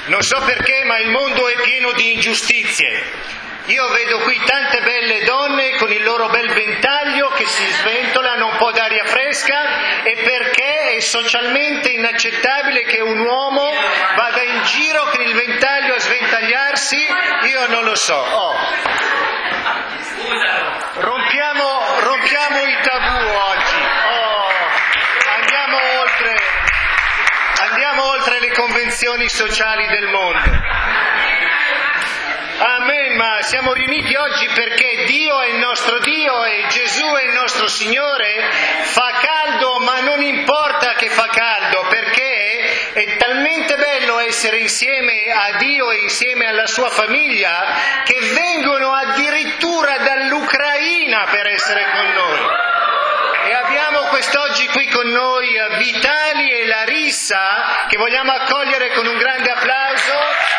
Non so perché, ma il mondo è pieno di ingiustizie. Io vedo qui tante belle donne con il loro bel ventaglio che si sventolano un po' d'aria fresca, e perché è socialmente inaccettabile che un uomo vada in giro con il ventaglio a sventagliarsi, io non lo so. Rompiamo i tabù oggi. Andiamo oltre le convenzioni sociali del mondo. Amen, ma siamo riuniti oggi perché Dio è il nostro Dio e Gesù è il nostro Signore. Fa caldo, ma non importa che fa caldo, perché è talmente bello essere insieme a Dio e insieme alla sua famiglia che vengono addirittura dall'Ucraina per essere con noi. E abbiamo quest'oggi qui con noi Vitali e Larissa, che vogliamo accogliere con un grande applauso.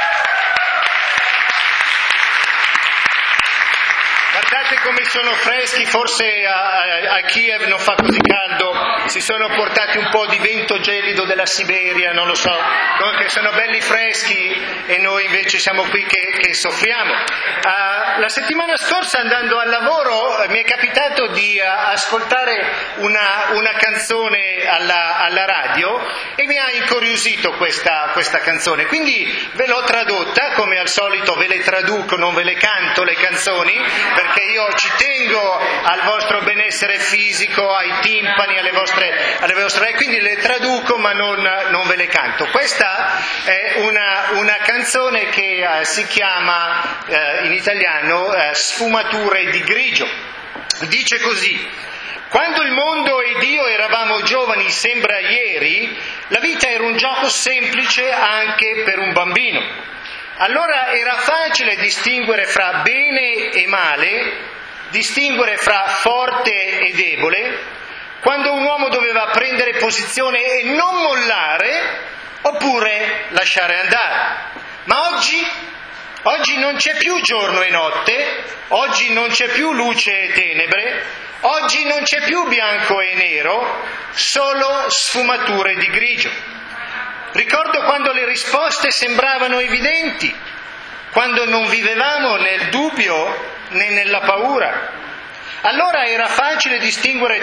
Guardate come sono freschi, forse a Kiev non fa così caldo, si sono portati un po' di vento gelido della Siberia, non lo so, comunque sono belli freschi e noi invece siamo qui che soffriamo. La settimana scorsa, andando al lavoro, mi è capitato di ascoltare una canzone alla radio e mi ha incuriosito questa canzone, quindi ve l'ho tradotta, come al solito ve le traduco, non ve le canto le canzoni, perché io ci tengo al vostro benessere fisico, ai timpani, alle vostre, quindi le traduco ma non ve le canto. Questa è una canzone che si chiama in italiano Sfumature di grigio. Dice così: quando il mondo ed io eravamo giovani, sembra ieri, la vita era un gioco semplice anche per un bambino. Allora era facile distinguere fra bene e male, distinguere fra forte e debole, quando un uomo doveva prendere posizione e non mollare, oppure lasciare andare. Ma oggi non c'è più giorno e notte, oggi non c'è più luce e tenebre, oggi non c'è più bianco e nero, solo sfumature di grigio. Ricordo quando le risposte sembravano evidenti, quando non vivevamo nel dubbio né nella paura. Allora era facile distinguere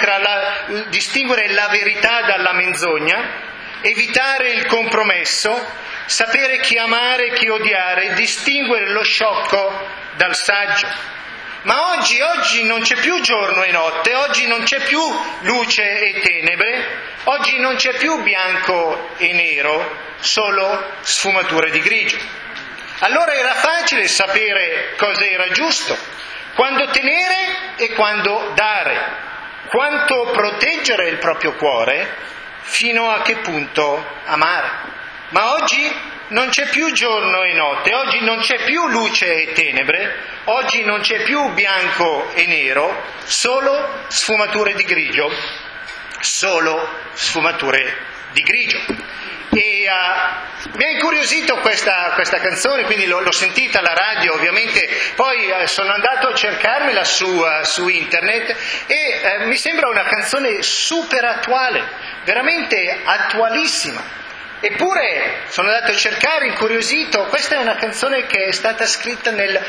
la verità dalla menzogna, evitare il compromesso, sapere chi amare e chi odiare, distinguere lo sciocco dal saggio. Ma oggi non c'è più giorno e notte, oggi non c'è più luce e tenebre, oggi non c'è più bianco e nero, solo sfumature di grigio. Allora era facile sapere cosa era giusto, quando tenere e quando dare, quanto proteggere il proprio cuore, fino a che punto amare. Ma oggi non c'è più giorno e notte, oggi non c'è più luce e tenebre, oggi non c'è più bianco e nero, solo sfumature di grigio, solo sfumature di grigio. E mi ha incuriosito questa canzone, quindi l'ho sentita alla radio ovviamente, poi sono andato a cercarmela su internet e mi sembra una canzone super attuale, veramente attualissima. Eppure sono andato a cercare, incuriosito, questa è una canzone che è stata scritta nel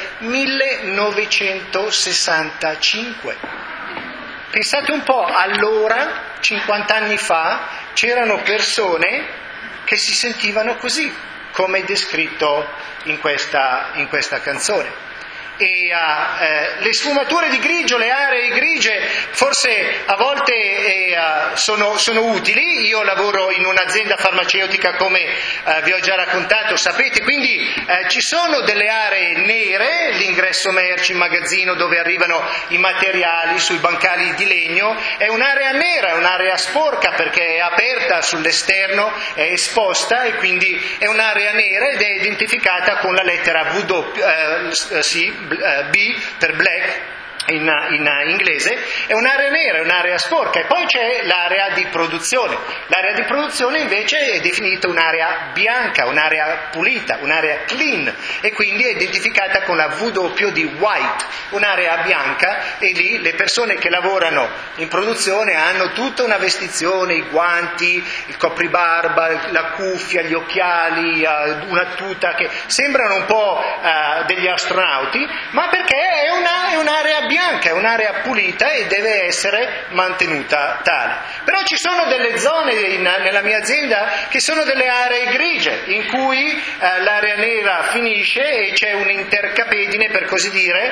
1965. Pensate un po', allora, 50 anni fa, c'erano persone che si sentivano così, come descritto in questa canzone. E le sfumature di grigio, le aree grigie, forse a volte sono utili. Io lavoro in un'azienda farmaceutica, come vi ho già raccontato, sapete, quindi ci sono delle aree nere, l'ingresso merci in magazzino dove arrivano i materiali sui bancali di legno, è un'area nera, è un'area sporca perché è aperta sull'esterno, è esposta e quindi è un'area nera ed è identificata con la lettera B per black, in inglese, è un'area nera, è un'area sporca. E poi c'è l'area di produzione. L'area di produzione invece è definita un'area bianca, un'area pulita, un'area clean, e quindi è identificata con la W di white, un'area bianca, e lì le persone che lavorano in produzione hanno tutta una vestizione, i guanti, il copribarba, la cuffia, gli occhiali, una tuta, che sembrano un po' degli astronauti, ma perché è un'area bianca, è un'area pulita e deve essere mantenuta tale. Però ci sono delle zone nella mia azienda che sono delle aree grigie, in cui l'area nera finisce e c'è un'intercapedine, per così dire,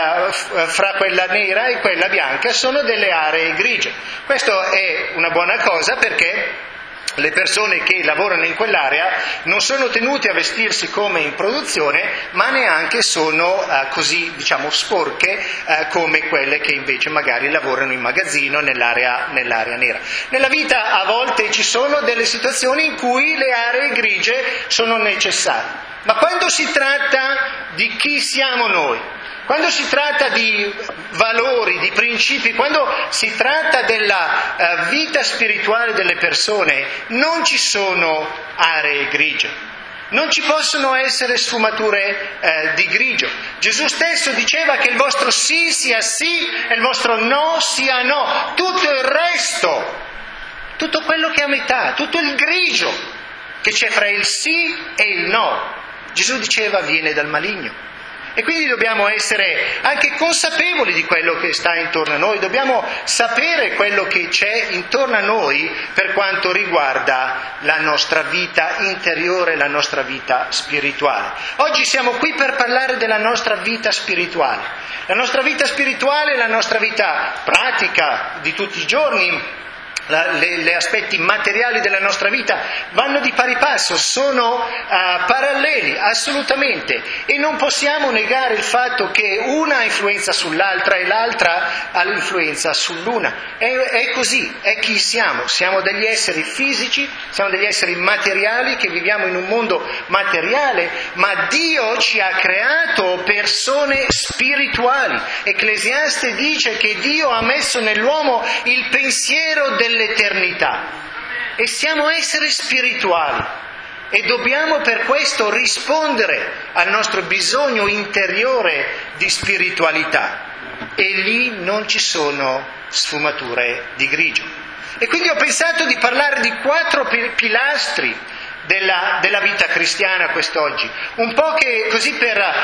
fra quella nera e quella bianca. Sono delle aree grigie. Questo è una buona cosa, perché le persone che lavorano in quell'area non sono tenute a vestirsi come in produzione, ma neanche sono così, sporche come quelle che invece magari lavorano in magazzino nell'area nera. Nella vita a volte ci sono delle situazioni in cui le aree grigie sono necessarie, ma quando si tratta di chi siamo noi, quando si tratta di valori, di principi, quando si tratta della vita spirituale delle persone, non ci sono aree grigie. Non ci possono essere sfumature di grigio. Gesù stesso diceva che il vostro sì sia sì e il vostro no sia no. Tutto il resto, tutto quello che è a metà, tutto il grigio che c'è fra il sì e il no, Gesù diceva viene dal maligno. E quindi dobbiamo essere anche consapevoli di quello che sta intorno a noi, dobbiamo sapere quello che c'è intorno a noi per quanto riguarda la nostra vita interiore, la nostra vita spirituale. Oggi siamo qui per parlare della nostra vita spirituale. La nostra vita spirituale, la nostra vita pratica di tutti i giorni, gli aspetti materiali della nostra vita vanno di pari passo, sono paralleli assolutamente, e non possiamo negare il fatto che una ha influenza sull'altra e l'altra ha l'influenza sull'una. È così, è chi siamo. Siamo degli esseri fisici, siamo degli esseri materiali che viviamo in un mondo materiale, ma Dio ci ha creato persone spirituali. Ecclesiaste dice che Dio ha messo nell'uomo il pensiero dell'eternità, e siamo esseri spirituali e dobbiamo per questo rispondere al nostro bisogno interiore di spiritualità, e lì non ci sono sfumature di grigio. E quindi ho pensato di parlare di 4 pilastri della vita cristiana quest'oggi, un po' che così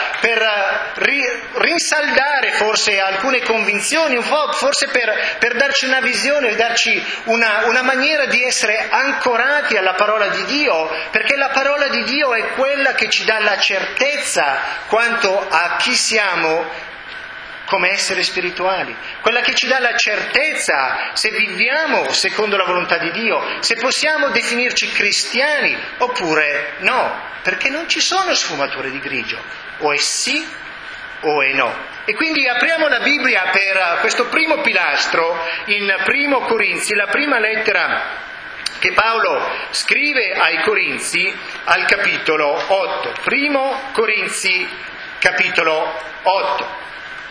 per rinsaldare forse alcune convinzioni, un po' forse per darci una visione, darci una maniera di essere ancorati alla parola di Dio, perché la parola di Dio è quella che ci dà la certezza quanto a chi siamo come esseri spirituali, quella che ci dà la certezza se viviamo secondo la volontà di Dio, se possiamo definirci cristiani oppure no, perché non ci sono sfumature di grigio, o è sì o è no. E quindi apriamo la Bibbia per questo primo pilastro in Primo Corinzi, la prima lettera che Paolo scrive ai Corinzi al capitolo 8. Primo Corinzi capitolo 8.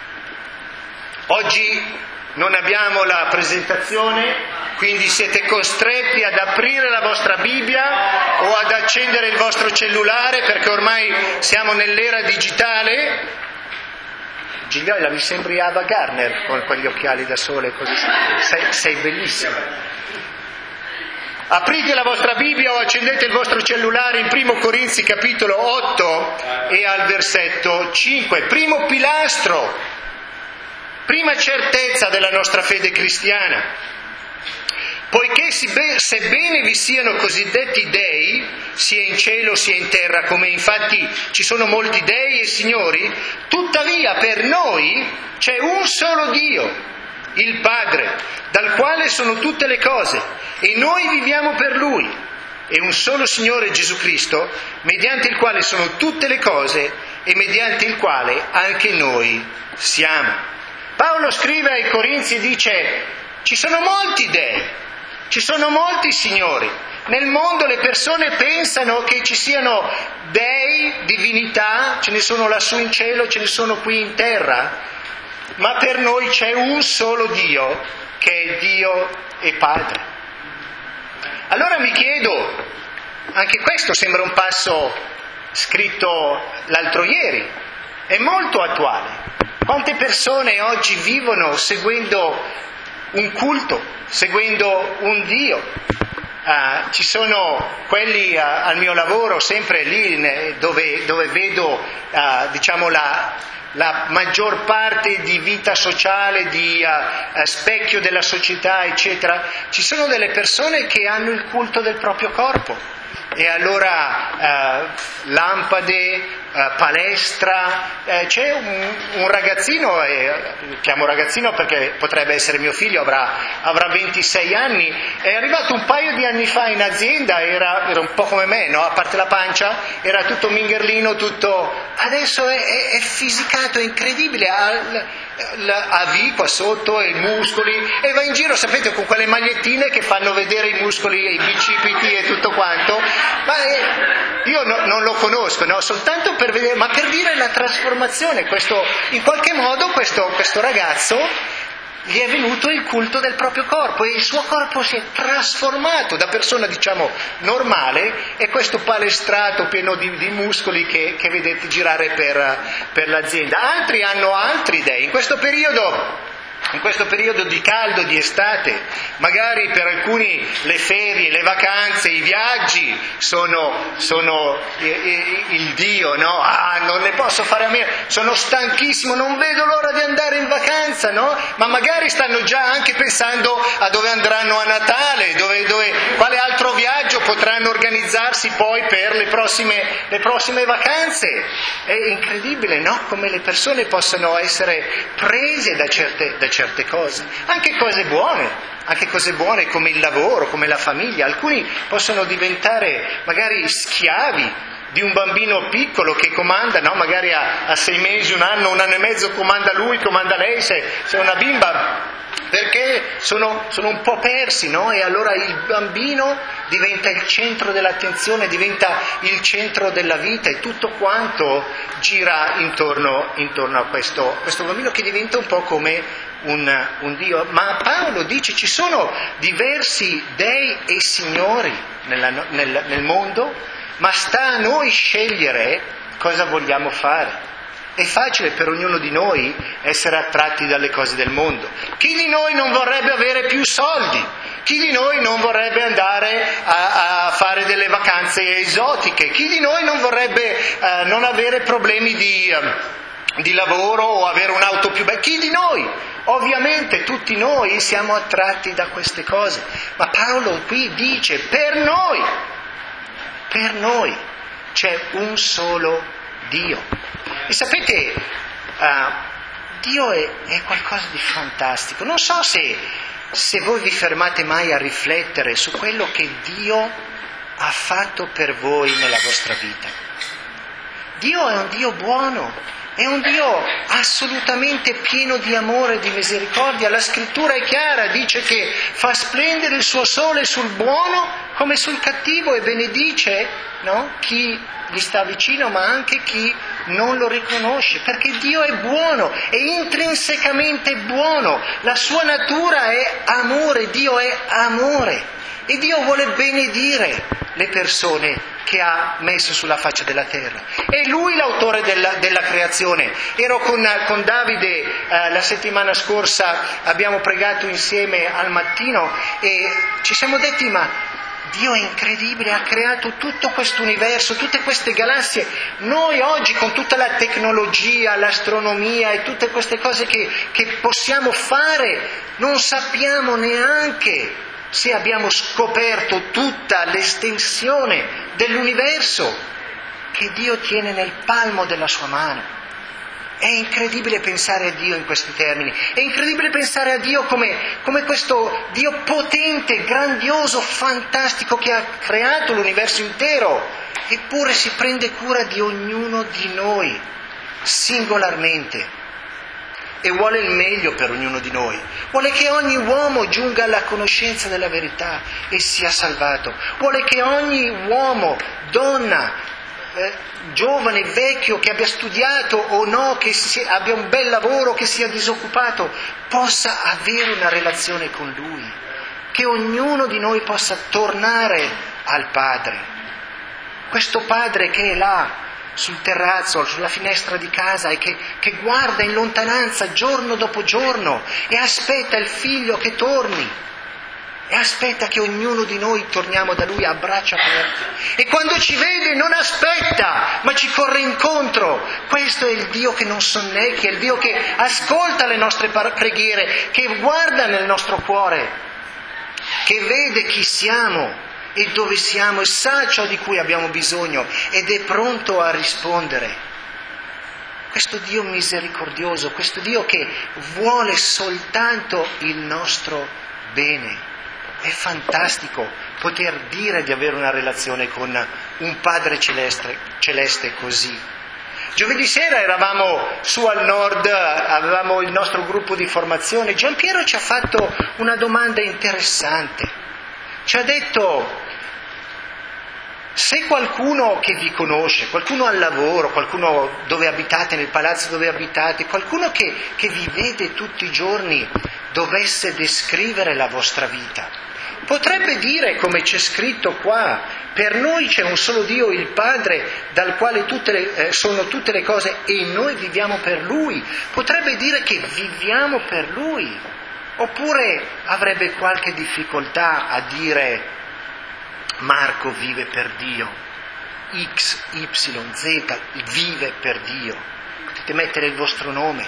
Oggi non abbiamo la presentazione, quindi siete costretti ad aprire la vostra Bibbia o ad accendere il vostro cellulare, perché ormai siamo nell'era digitale. Gigliola, mi sembri Ava Gardner con quegli occhiali da sole così. Sei bellissima. Aprite la vostra Bibbia o accendete il vostro cellulare in Primo Corinzi capitolo 8 e al versetto 5. Primo pilastro, prima certezza della nostra fede cristiana. Poiché sebbene vi siano cosiddetti dei, sia in cielo sia in terra, come infatti ci sono molti dei e signori, tuttavia per noi c'è un solo Dio, il Padre, dal quale sono tutte le cose, e noi viviamo per Lui, e un solo Signore Gesù Cristo, mediante il quale sono tutte le cose e mediante il quale anche noi siamo. Paolo scrive ai Corinzi e dice: ci sono molti dei, ci sono molti signori. Nel mondo le persone pensano che ci siano dei, divinità, ce ne sono lassù in cielo, ce ne sono qui in terra. ma per noi c'è un solo Dio, che è Dio e Padre. Allora mi chiedo, anche questo sembra un passo scritto l'altro ieri, è molto attuale. Quante persone oggi vivono seguendo un culto, seguendo un Dio? Ci sono quelli al mio lavoro, sempre lì dove vedo diciamo la maggior parte di vita sociale, di specchio della società, eccetera. Ci sono delle persone che hanno il culto del proprio corpo. E allora lampade, palestra, c'è un ragazzino, chiamo ragazzino perché potrebbe essere mio figlio, avrà 26 anni, è arrivato un paio di anni fa in azienda, era un po' come me, no? A parte la pancia, era tutto mingherlino, adesso è fisicato, è incredibile, ha V qua sotto e i muscoli, e va in giro, sapete, con quelle magliettine che fanno vedere i muscoli, i bicipiti e tutto quanto, ma io non lo conosco, no? Soltanto per vedere, ma per dire la trasformazione, in qualche modo questo ragazzo gli è venuto il culto del proprio corpo e il suo corpo si è trasformato da persona, diciamo, normale, e questo palestrato pieno di muscoli che vedete girare per l'azienda. Altri hanno altre idee. In questo periodo di caldo, di estate, magari per alcuni le ferie, le vacanze, i viaggi sono il Dio, no? Non ne posso fare a meno, sono stanchissimo, non vedo l'ora di andare in vacanza, no? Ma magari stanno già anche pensando a dove andranno a Natale, quale altro viaggio potranno organizzarsi poi per le prossime vacanze. È incredibile, no? Come le persone possono essere prese da certe cose, anche cose buone come il lavoro, come la famiglia. Alcuni possono diventare magari schiavi di un bambino piccolo che comanda, no? Magari a 6 mesi, un anno e mezzo comanda lui, comanda lei, se è una bimba, perché sono un po' persi, no? E allora il bambino diventa il centro dell'attenzione, diventa il centro della vita, e tutto quanto gira intorno a questo bambino, che diventa un po' come un Dio. Ma Paolo dice ci sono diversi dei e signori nel mondo, ma sta a noi scegliere cosa vogliamo fare. È facile per ognuno di noi essere attratti dalle cose del mondo. Chi di noi non vorrebbe avere più soldi? Chi di noi non vorrebbe andare a fare delle vacanze esotiche? Chi di noi non vorrebbe non avere problemi di lavoro o avere un'auto più bella? Chi di noi? Ovviamente tutti noi siamo attratti da queste cose. Ma Paolo qui dice per noi c'è un solo Dio. E sapete, Dio è qualcosa di fantastico. Non so se voi vi fermate mai a riflettere su quello che Dio ha fatto per voi nella vostra vita. Dio è un Dio buono, è un Dio assolutamente pieno di amore e di misericordia. La scrittura è chiara, dice che fa splendere il suo sole sul buono come sul cattivo e benedice, no? Chi gli sta vicino, ma anche chi non lo riconosce, perché Dio è buono, è intrinsecamente buono, la sua natura è amore, Dio è amore, e Dio vuole benedire le persone che ha messo sulla faccia della terra. È Lui l'autore della creazione. Ero con Davide la settimana scorsa, abbiamo pregato insieme al mattino e ci siamo detti: ma Dio è incredibile, ha creato tutto questo universo, tutte queste galassie. Noi oggi, con tutta la tecnologia, l'astronomia e tutte queste cose che possiamo fare, non sappiamo neanche se abbiamo scoperto tutta l'estensione dell'universo che Dio tiene nel palmo della sua mano. È incredibile pensare a Dio in questi termini, è incredibile pensare a Dio come questo Dio potente, grandioso, fantastico, che ha creato l'universo intero, eppure si prende cura di ognuno di noi, singolarmente, e vuole il meglio per ognuno di noi. Vuole che ogni uomo giunga alla conoscenza della verità e sia salvato. Vuole che ogni uomo, donna, giovane, vecchio, che abbia studiato o no, che abbia un bel lavoro, che sia disoccupato, possa avere una relazione con Lui, che ognuno di noi possa tornare al Padre. Questo Padre che è là, sul terrazzo, sulla finestra di casa e che guarda in lontananza giorno dopo giorno e aspetta il figlio che torni e aspetta che ognuno di noi torniamo da Lui a braccia aperte, e quando ci vede non aspetta ma ci corre incontro. Questo è il Dio che non sonnecchia, è il Dio che ascolta le nostre preghiere, che guarda nel nostro cuore, che vede chi siamo e dove siamo e sa ciò di cui abbiamo bisogno ed è pronto a rispondere. Questo Dio misericordioso, questo Dio che vuole soltanto il nostro bene. È fantastico poter dire di avere una relazione con un Padre celeste così. Giovedì sera eravamo su al nord, avevamo il nostro gruppo di formazione. Giampiero ci ha fatto una domanda interessante. Ci ha detto: se qualcuno che vi conosce, qualcuno al lavoro, qualcuno dove abitate, nel palazzo dove abitate, qualcuno che vi vede tutti i giorni, dovesse descrivere la vostra vita, potrebbe dire, come c'è scritto qua, per noi c'è un solo Dio, il Padre, dal quale sono tutte le cose e noi viviamo per Lui. Potrebbe dire che viviamo per Lui. Oppure avrebbe qualche difficoltà a dire: Marco vive per Dio, X, Y, Z vive per Dio. Potete mettere il vostro nome.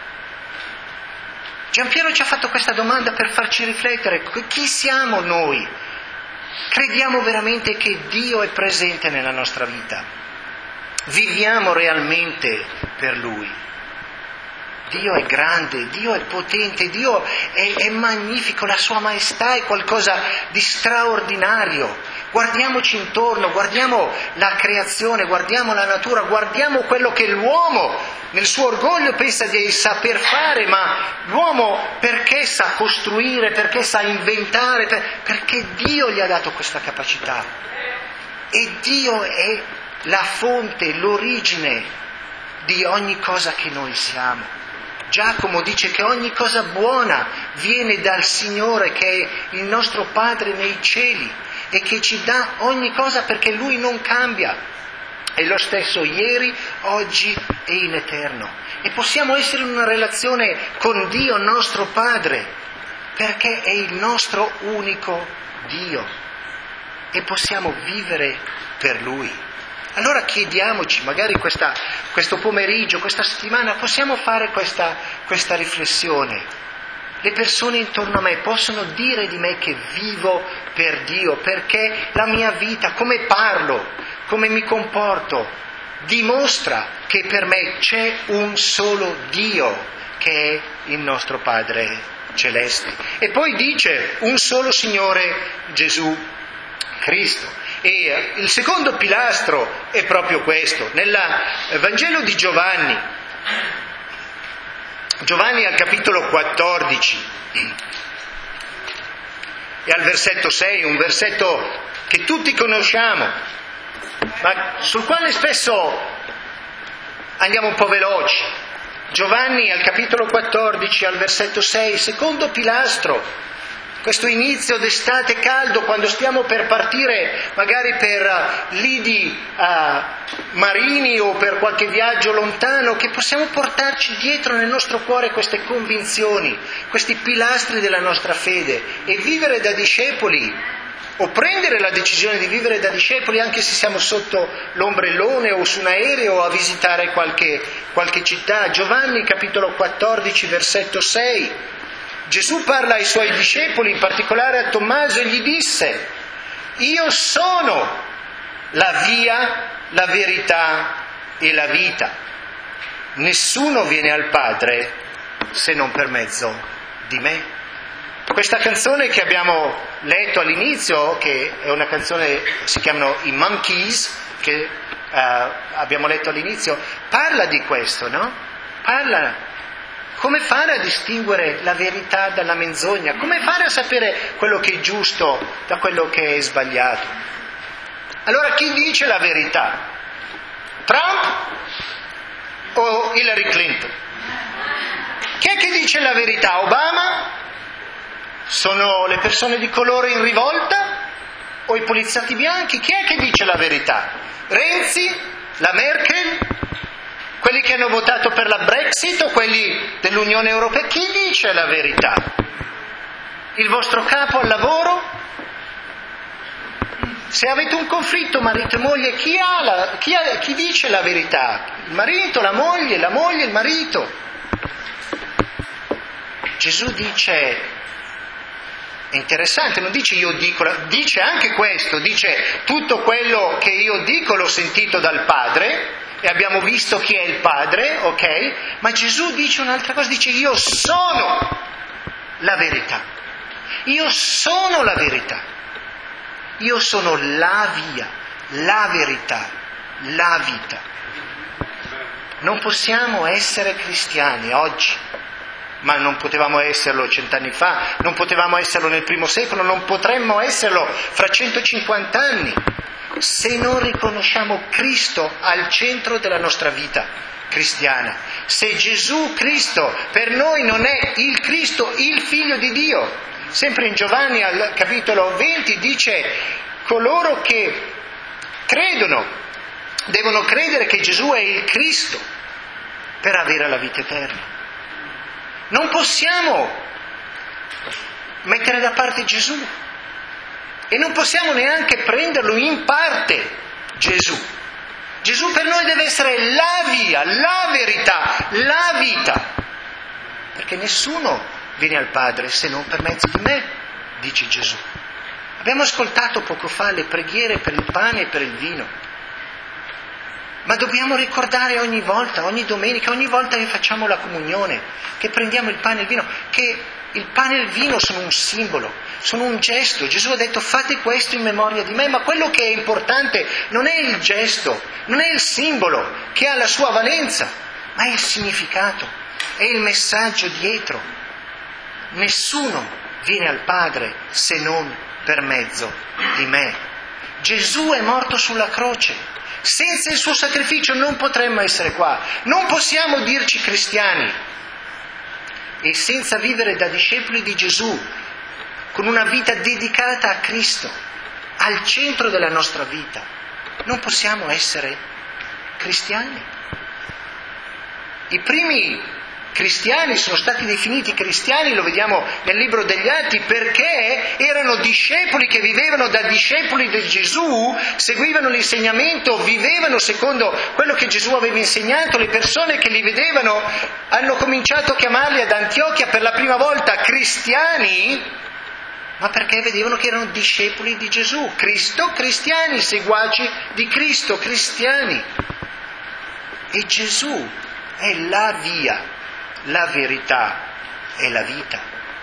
Giampiero ci ha fatto questa domanda per farci riflettere. Chi siamo noi? Crediamo veramente che Dio è presente nella nostra vita? Viviamo realmente per Lui? Dio è grande, Dio è potente, Dio è magnifico, la sua maestà è qualcosa di straordinario. Guardiamoci intorno, guardiamo la creazione, guardiamo la natura, guardiamo quello che l'uomo nel suo orgoglio pensa di saper fare, ma l'uomo perché sa costruire, perché sa inventare, perché Dio gli ha dato questa capacità. E Dio è la fonte, l'origine di ogni cosa che noi siamo. Giacomo dice che ogni cosa buona viene dal Signore, che è il nostro Padre nei cieli e che ci dà ogni cosa perché Lui non cambia. È lo stesso ieri, oggi e in eterno. E possiamo essere in una relazione con Dio, nostro Padre, perché è il nostro unico Dio e possiamo vivere per Lui. Allora chiediamoci, magari questo pomeriggio, questa settimana, possiamo fare questa riflessione. Le persone intorno a me possono dire di me che vivo per Dio, perché la mia vita, come parlo, come mi comporto, dimostra che per me c'è un solo Dio, che è il nostro Padre Celeste. E poi dice un solo Signore, Gesù Cristo. E il secondo pilastro è proprio questo. Nel Vangelo di Giovanni al capitolo 14 e al versetto 6, un versetto che tutti conosciamo, ma sul quale spesso andiamo un po' veloci. Giovanni al capitolo 14, al versetto 6, secondo pilastro. Questo inizio d'estate caldo, quando stiamo per partire magari per lidi marini o per qualche viaggio lontano, che possiamo portarci dietro nel nostro cuore queste convinzioni, questi pilastri della nostra fede e vivere da discepoli, o prendere la decisione di vivere da discepoli anche se siamo sotto l'ombrellone o su un aereo a visitare qualche città. Giovanni capitolo 14 versetto 6. Gesù parla ai suoi discepoli, in particolare a Tommaso, e gli disse: io sono la via, la verità e la vita. Nessuno viene al Padre se non per mezzo di me. Questa canzone che abbiamo letto all'inizio, che è una canzone, si chiamano i Monkees, che abbiamo letto all'inizio, parla di questo, no? Parla come fare a distinguere la verità dalla menzogna, come fare a sapere quello che è giusto da quello che è sbagliato. Allora chi dice la verità? Trump o Hillary Clinton? Chi è che dice la verità? Obama? Sono le persone di colore in rivolta? O i poliziotti bianchi? Chi è che dice la verità? Renzi? La Merkel? Quelli che hanno votato per la Brexit o quelli dell'Unione Europea? Chi dice la verità? Il vostro capo al lavoro? Se avete un conflitto marito e moglie, chi dice la verità? Il marito, la moglie, il marito. Gesù dice, è interessante, non dice io dico, dice anche questo, dice tutto quello che io dico l'ho sentito dal Padre e abbiamo visto chi è il Padre, ok? Ma Gesù dice un'altra cosa, dice io sono la verità, io sono la verità, io sono la via, la verità, la vita. Non possiamo essere cristiani oggi, ma non potevamo esserlo 100 anni fa, non potevamo esserlo nel primo secolo, non potremmo esserlo fra 150 anni, se non riconosciamo Cristo al centro della nostra vita cristiana. Se Gesù Cristo per noi non è il Cristo, il Figlio di Dio. Sempre in Giovanni al capitolo 20 dice: coloro che credono devono credere che Gesù è il Cristo per avere la vita eterna. Non possiamo mettere da parte Gesù e non possiamo neanche prenderlo in parte Gesù. Gesù per noi deve essere la via, la verità, la vita, perché nessuno viene al Padre se non per mezzo di me, dice Gesù. Abbiamo ascoltato poco fa le preghiere per il pane e per il vino, ma dobbiamo ricordare ogni volta, ogni domenica, ogni volta che facciamo la comunione, che prendiamo il pane e il vino, che il pane e il vino sono un simbolo, sono un gesto. Gesù ha detto fate questo in memoria di me, ma quello che è importante non è il gesto, non è il simbolo che ha la sua valenza, ma è il significato, è il messaggio dietro. Nessuno viene al Padre se non per mezzo di me. Gesù è morto sulla croce. Senza il suo sacrificio non potremmo essere qua, non possiamo dirci cristiani. E senza vivere da discepoli di Gesù, con una vita dedicata a Cristo, al centro della nostra vita, non possiamo essere cristiani. I primi cristiani sono stati definiti cristiani, lo vediamo nel libro degli Atti, perché erano discepoli che vivevano da discepoli di Gesù, seguivano l'insegnamento, vivevano secondo quello che Gesù aveva insegnato. Le persone che li vedevano hanno cominciato a chiamarli ad Antiochia per la prima volta cristiani, ma perché vedevano che erano discepoli di Gesù. Cristo, cristiani, seguaci di Cristo, cristiani. E Gesù è la via, la verità e la vita.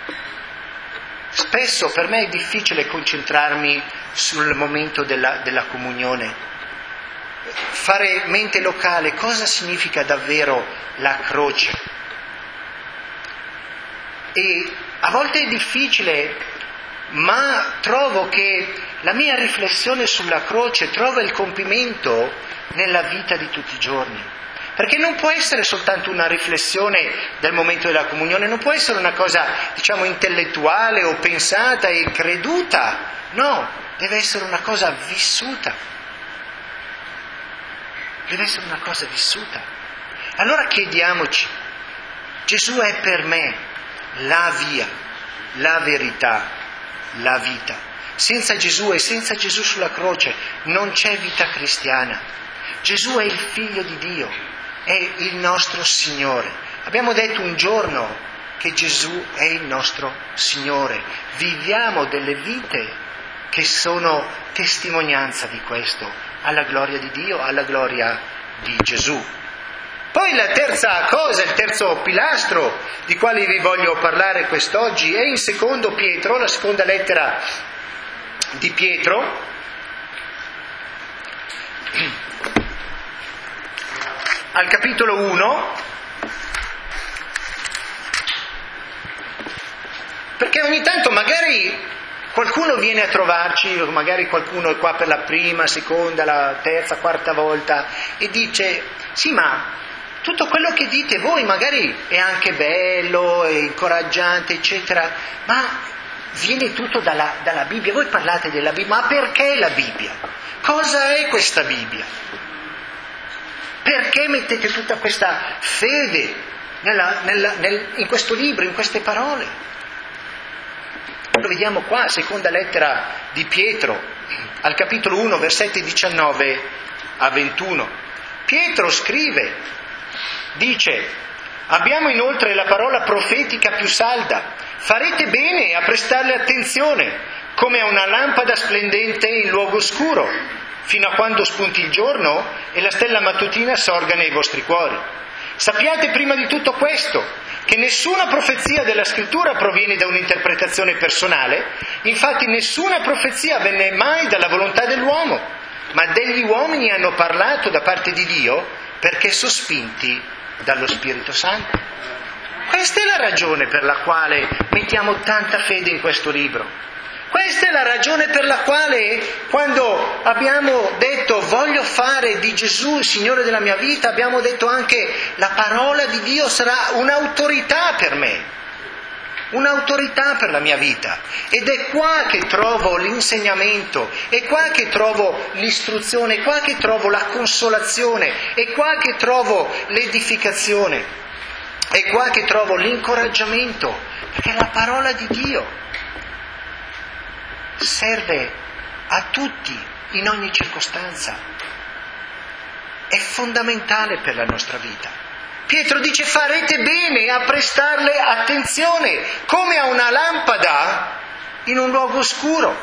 Spesso per me è difficile concentrarmi sul momento della comunione, fare mente locale, cosa significa davvero la croce. E a volte è difficile, ma trovo che la mia riflessione sulla croce trova il compimento nella vita di tutti i giorni. Perché non può essere soltanto una riflessione del momento della comunione, non può essere una cosa, intellettuale o pensata e creduta. No, deve essere una cosa vissuta. Deve essere una cosa vissuta. Allora chiediamoci, Gesù è per me la via, la verità, la vita. Senza Gesù e senza Gesù sulla croce non c'è vita cristiana. Gesù è il Figlio di Dio. È il nostro Signore. Abbiamo detto un giorno che Gesù è il nostro Signore. Viviamo delle vite che sono testimonianza di questo, alla gloria di Dio, alla gloria di Gesù. Poi la terza cosa, il terzo pilastro di quale vi voglio parlare quest'oggi è in secondo Pietro, la seconda lettera di Pietro. Al capitolo 1, perché ogni tanto magari Qualcuno viene a trovarci, magari qualcuno è qua per la prima, seconda, la terza, quarta volta e dice: sì, ma tutto quello che dite voi magari è anche bello, è incoraggiante, eccetera, ma viene tutto dalla Bibbia. Voi parlate della Bibbia, ma perché la Bibbia? Cosa è questa Bibbia? Perché mettete tutta questa fede in questo libro, in queste parole? Lo vediamo qua, seconda lettera di Pietro, al capitolo 1, versetti 19 a 21. Pietro scrive, dice: abbiamo inoltre la parola profetica più salda, farete bene a prestarle attenzione, come a una lampada splendente in luogo oscuro, fino a quando spunti il giorno e la stella mattutina sorga nei vostri cuori. Sappiate prima di tutto questo, che nessuna profezia della Scrittura proviene da un'interpretazione personale, infatti nessuna profezia venne mai dalla volontà dell'uomo, ma degli uomini hanno parlato da parte di Dio perché sospinti dallo Spirito Santo. Questa è la ragione per la quale mettiamo tanta fede in questo libro. Questa è la ragione per la quale, quando abbiamo detto voglio fare di Gesù il Signore della mia vita, abbiamo detto anche la parola di Dio sarà un'autorità per me, un'autorità per la mia vita. Ed è qua che trovo l'insegnamento, è qua che trovo l'istruzione, è qua che trovo la consolazione, è qua che trovo l'edificazione, è qua che trovo l'incoraggiamento, perché la parola di Dio serve a tutti, in ogni circostanza. È fondamentale per la nostra vita. Pietro dice: farete bene a prestarle attenzione, come a una lampada in un luogo oscuro.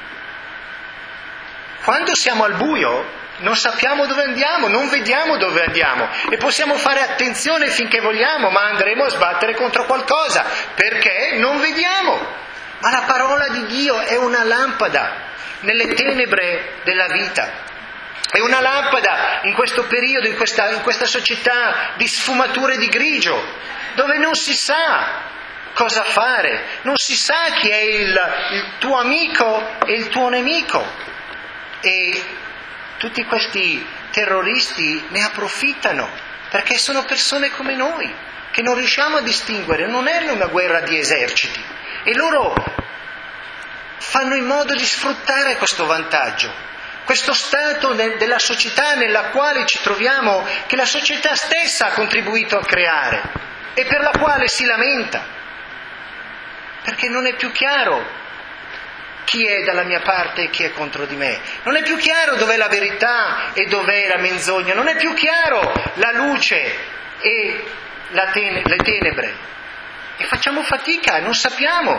Quando siamo al buio non sappiamo dove andiamo, non vediamo dove andiamo e possiamo fare attenzione finché vogliamo, ma andremo a sbattere contro qualcosa, perché non vediamo. Ma la parola di Dio è una lampada nelle tenebre della vita. È una lampada in questo periodo, in questa società di sfumature di grigio, dove non si sa cosa fare, non si sa chi è il tuo amico e il tuo nemico. E tutti questi terroristi ne approfittano, perché sono persone come noi, che non riusciamo a distinguere, non è una guerra di eserciti. E loro fanno in modo di sfruttare questo vantaggio, questo stato della società nella quale ci troviamo, che la società stessa ha contribuito a creare e per la quale si lamenta, perché non è più chiaro chi è dalla mia parte e chi è contro di me, non è più chiaro dov'è la verità e dov'è la menzogna, non è più chiaro la luce e le tenebre. E facciamo fatica, non sappiamo.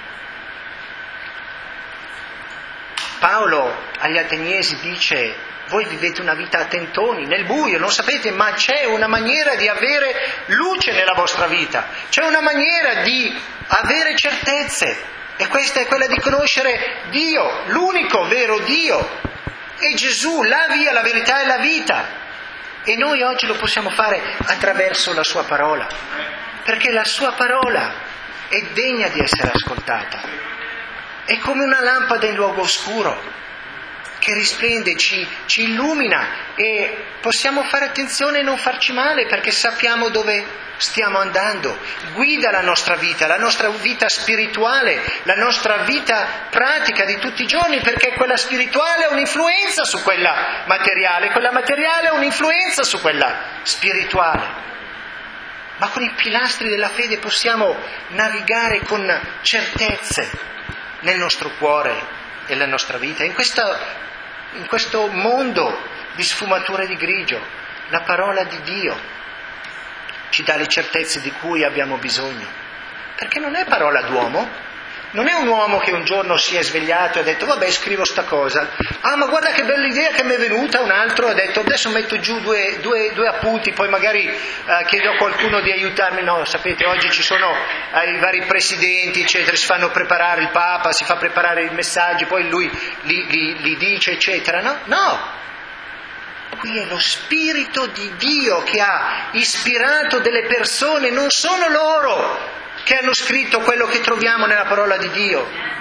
Paolo agli Ateniesi dice: voi vivete una vita a tentoni, nel buio, non sapete, ma c'è una maniera di avere luce nella vostra vita, c'è una maniera di avere certezze, e questa è quella di conoscere Dio, l'unico vero Dio, e Gesù, la via, la verità e la vita. E noi oggi lo possiamo fare attraverso la sua parola, perché la sua parola è degna di essere ascoltata. È come una lampada in luogo oscuro che risplende, ci illumina, e possiamo fare attenzione e non farci male, perché sappiamo dove stiamo andando. Guida la nostra vita spirituale, la nostra vita pratica di tutti i giorni, perché quella spirituale ha un'influenza su quella materiale ha un'influenza su quella spirituale. Ma con i pilastri della fede possiamo navigare con certezze nel nostro cuore e nella nostra vita. In questo mondo di sfumature di grigio, la parola di Dio ci dà le certezze di cui abbiamo bisogno. Perché non è parola d'uomo. Non è un uomo che un giorno si è svegliato e ha detto: vabbè, scrivo sta cosa. Ah, ma guarda che bella idea che mi è venuta. Un altro ha detto: adesso metto giù due appunti, poi magari chiedo a qualcuno di aiutarmi. No, sapete, oggi ci sono i vari presidenti, eccetera, si fanno preparare, il Papa si fa preparare i messaggi, poi lui li dice, eccetera. No. Qui è lo Spirito di Dio che ha ispirato delle persone, non sono loro che hanno scritto quello che troviamo nella parola di Dio,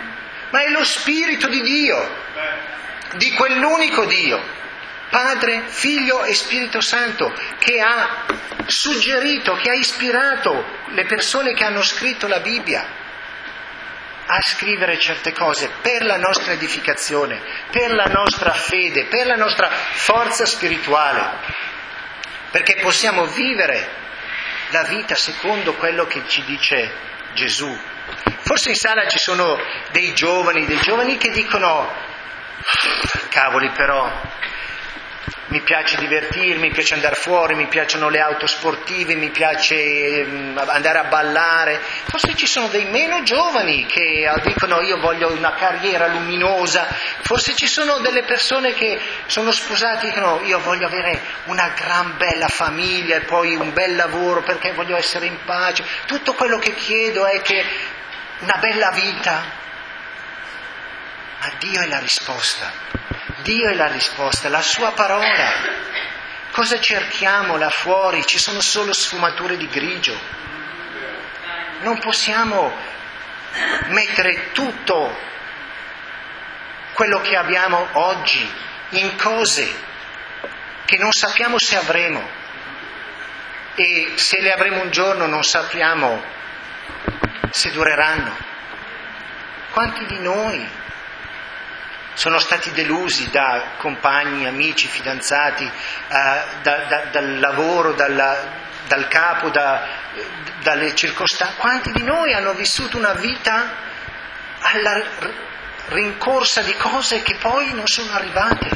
ma è lo Spirito di Dio, di quell'unico Dio, Padre, Figlio e Spirito Santo, che ha suggerito, che ha ispirato le persone che hanno scritto la Bibbia a scrivere certe cose per la nostra edificazione, per la nostra fede, per la nostra forza spirituale, perché possiamo vivere la vita secondo quello che ci dice Gesù. Forse in sala ci sono dei giovani che dicono: cavoli, però mi piace divertirmi, mi piace andare fuori, mi piacciono le auto sportive, mi piace andare a ballare. Forse ci sono dei meno giovani che dicono: io voglio una carriera luminosa. Forse ci sono delle persone che sono sposati e dicono: io voglio avere una gran bella famiglia e poi un bel lavoro perché voglio essere in pace. Tutto quello che chiedo è che una bella vita. Ma Dio è la risposta. Dio è la risposta, la sua parola. Cosa cerchiamo là fuori? Ci sono solo sfumature di grigio. Non possiamo mettere tutto quello che abbiamo oggi in cose che non sappiamo se avremo, e se le avremo un giorno non sappiamo se dureranno. Quanti di noi sono stati delusi da compagni, amici, fidanzati, dal lavoro, dal capo, dalle circostanze? Quanti di noi hanno vissuto una vita alla rincorsa di cose che poi non sono arrivate?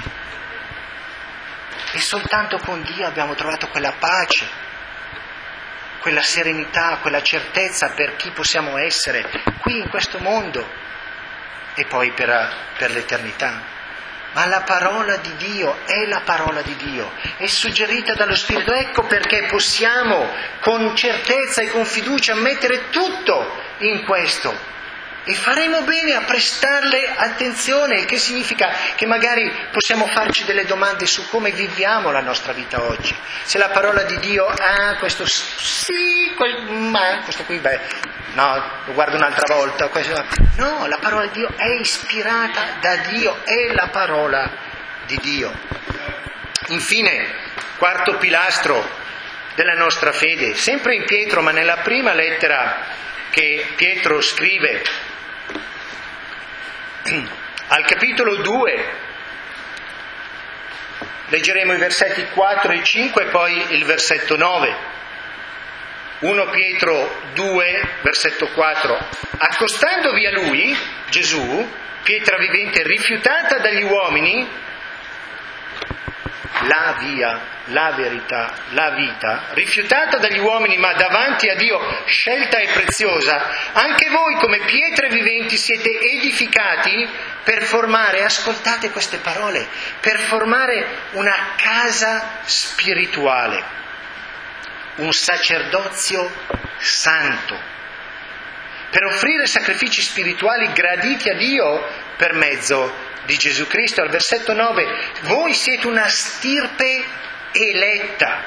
E soltanto con Dio abbiamo trovato quella pace, quella serenità, quella certezza per chi possiamo essere qui in questo mondo e poi per l'eternità. Ma la parola di Dio è la parola di Dio, è suggerita dallo Spirito. Ecco perché possiamo con certezza e con fiducia mettere tutto in questo, e faremo bene a prestarle attenzione. Il che significa che magari possiamo farci delle domande su come viviamo la nostra vita oggi. Se la parola di Dio, questo sì, ma questo qui no, lo guardo un'altra volta. No, la parola di Dio è ispirata da Dio, è la parola di Dio. Infine, quarto pilastro della nostra fede, sempre in Pietro, ma nella prima lettera che Pietro scrive, al capitolo 2, leggeremo i versetti 4 e 5 e poi il versetto 9. 1 Pietro 2, versetto 4. Accostandovi a lui, Gesù, pietra vivente rifiutata dagli uomini, la via, la verità, la vita, rifiutata dagli uomini ma davanti a Dio scelta e preziosa, anche voi come pietre viventi siete edificati per formare, ascoltate queste parole, per formare una casa spirituale, un sacerdozio santo, per offrire sacrifici spirituali graditi a Dio per mezzo di Gesù Cristo. Al versetto 9, voi siete una stirpe eletta,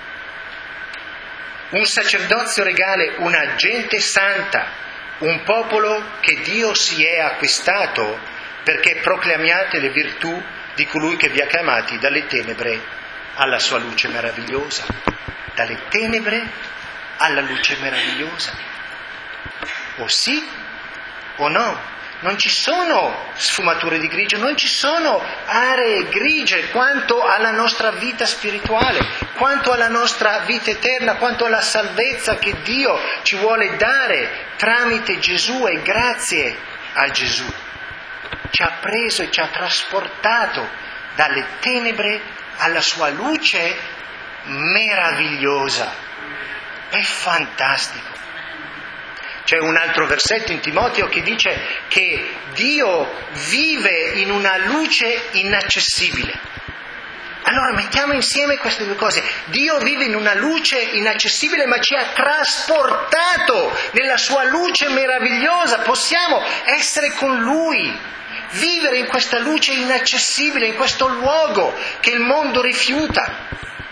un sacerdozio regale, una gente santa, un popolo che Dio si è acquistato, perché proclamiate le virtù di colui che vi ha chiamati dalle tenebre alla sua luce meravigliosa. Dalle tenebre alla luce meravigliosa. O sì o no. Non ci sono sfumature di grigio, non ci sono aree grigie quanto alla nostra vita spirituale, quanto alla nostra vita eterna, quanto alla salvezza che Dio ci vuole dare tramite Gesù e grazie a Gesù. Ci ha preso e ci ha trasportato dalle tenebre alla sua luce meravigliosa. È fantastico. C'è un altro versetto in Timoteo che dice che Dio vive in una luce inaccessibile. Allora mettiamo insieme queste due cose. Dio vive in una luce inaccessibile, ma ci ha trasportato nella sua luce meravigliosa. Possiamo essere con Lui, vivere in questa luce inaccessibile, in questo luogo che il mondo rifiuta.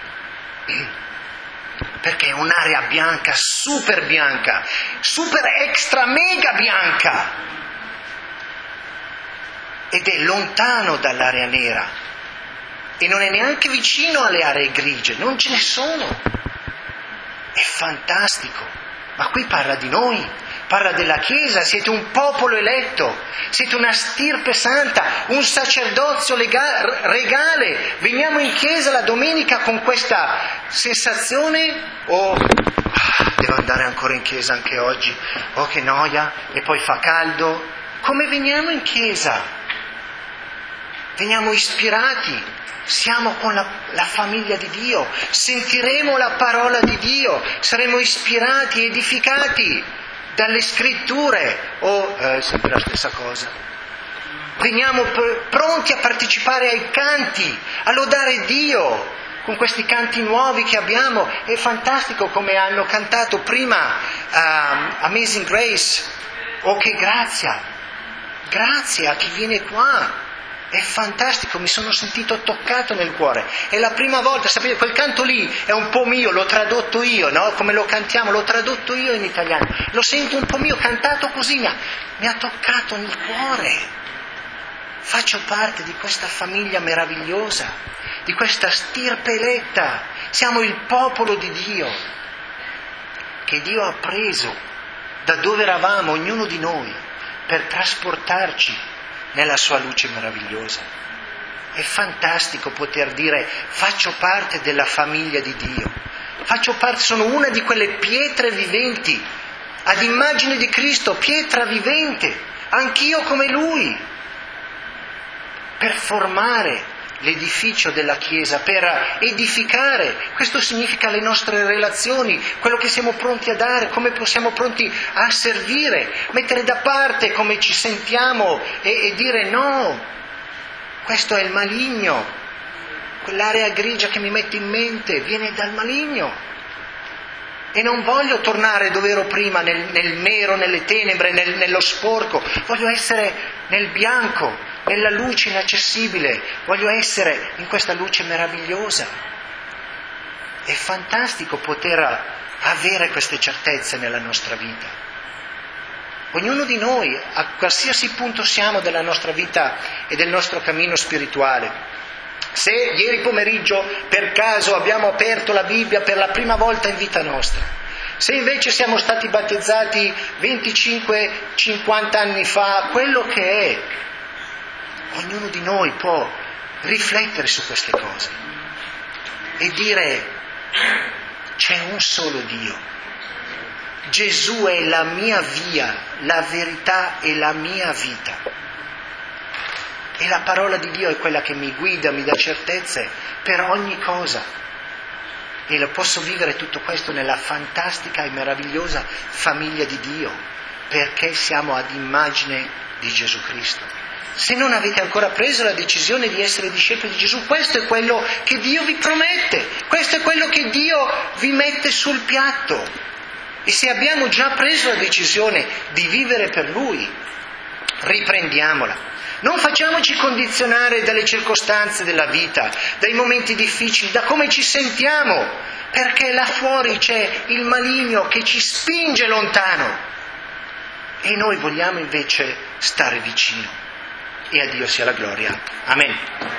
Perché è un'area bianca, super extra mega bianca. ed è lontano dall'area nera e non è neanche vicino alle aree grigie, non ce ne sono. È fantastico, ma qui parla di noi, parla della Chiesa, siete un popolo eletto, siete una stirpe santa, un sacerdozio regale. Veniamo in chiesa la domenica con questa sensazione, devo andare ancora in chiesa anche oggi, che noia, e poi fa caldo. Come veniamo in chiesa? Veniamo ispirati, siamo con la famiglia di Dio, sentiremo la parola di Dio, saremo ispirati, edificati dalle scritture, sempre la stessa cosa. Veniamo pronti a partecipare ai canti, a lodare Dio con questi canti nuovi che abbiamo. È fantastico come hanno cantato prima Amazing Grace. Che grazia a chi viene qua. È fantastico, mi sono sentito toccato nel cuore. È la prima volta, sapete, quel canto lì è un po' mio, l'ho tradotto io, no? Come lo cantiamo, l'ho tradotto io in italiano. Lo sento un po' mio, cantato così, mi ha toccato nel cuore. Faccio parte di questa famiglia meravigliosa, di questa stirpe eletta. Siamo il popolo di Dio, che Dio ha preso da dove eravamo, ognuno di noi, per trasportarci nella sua luce meravigliosa. È fantastico poter dire: faccio parte della famiglia di Dio, faccio parte, sono una di quelle pietre viventi, ad immagine di Cristo, pietra vivente, anch'io come Lui, per formare l'edificio della Chiesa, per edificare. Questo significa le nostre relazioni, quello che siamo pronti a dare, come siamo pronti a servire, mettere da parte come ci sentiamo e dire no, questo è il maligno, quell'area grigia che mi mette in mente viene dal maligno e non voglio tornare dove ero prima, nel nero, nelle tenebre, nello sporco, voglio essere nel bianco, nella luce inaccessibile, voglio essere in questa luce meravigliosa. È fantastico poter avere queste certezze nella nostra vita. Ognuno di noi, a qualsiasi punto siamo della nostra vita e del nostro cammino spirituale. Se ieri pomeriggio per caso abbiamo aperto la Bibbia per la prima volta in vita nostra, se invece siamo stati battezzati 25-50 anni fa, quello che è, ognuno di noi può riflettere su queste cose e dire: c'è un solo Dio, Gesù è la mia via, la verità e la mia vita, e la parola di Dio è quella che mi guida, mi dà certezze per ogni cosa, e lo posso vivere tutto questo nella fantastica e meravigliosa famiglia di Dio, perché siamo ad immagine di Gesù Cristo. Se non avete ancora preso la decisione di essere discepoli di Gesù, questo è quello che Dio vi promette, questo è quello che Dio vi mette sul piatto. E se abbiamo già preso la decisione di vivere per Lui, riprendiamola. Non facciamoci condizionare dalle circostanze della vita, dai momenti difficili, da come ci sentiamo, perché là fuori c'è il maligno che ci spinge lontano e noi vogliamo invece stare vicino. E a Dio sia la gloria. Amen.